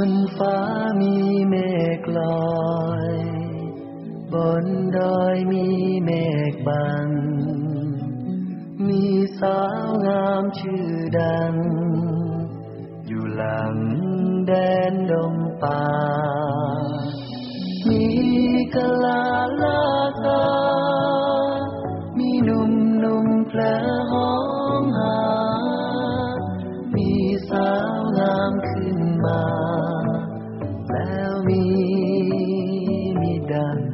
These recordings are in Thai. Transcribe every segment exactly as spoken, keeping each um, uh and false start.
นฟ้ามีเมฆลอยบนดอยมีเมฆบังมีสาวงามชื่อดังอยู่หลังแดนดงป่ามีกะลาลาสามีหนุ่มหนุ่มแผลห้องหามีสาวงามขึ้นมาแล้วมีมีดัง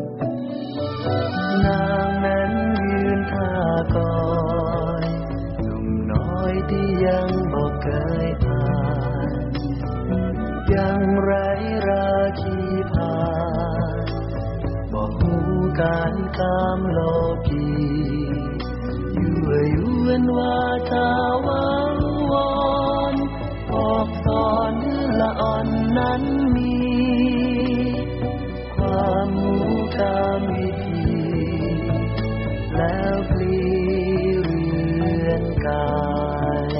นางนั้นยืนท่าก่อนหนุ่มน้อยที่ยังบ่เคยผ่านยังไร้ราคีผ่านบ่ฮู้การกามโลกียั่วยวนว่าทาวาวอนออกสอนละอ่อนนั้นมีความรู้การวิธีแล้วปลีเรือนกาย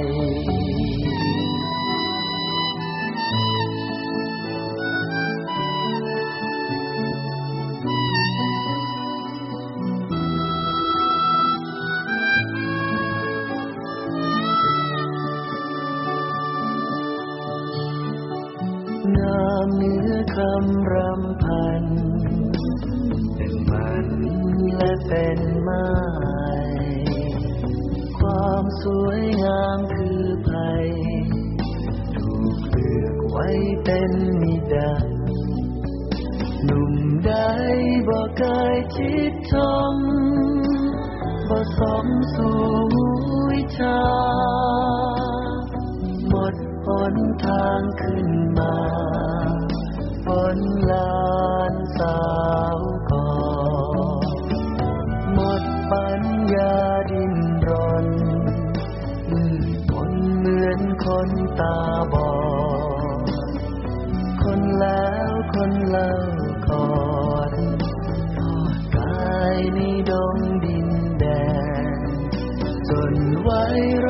งามเนื้อคำรำพันเป็นมันและเป็นไม้ความสวยงามคือภัยถูกเลือกไว้เป็นนิดาหนุ่มใดบ่เคยคิดชมบ่สมสู่วิชาหมดหนทางขึ้นมาบนลานสาวก่อหมดปัญญาดิ้นรนมืดมนเหมือนคนตาบอดคนแล้วคนเล่าก่อนทอดกายในดงดินแดนจนไว้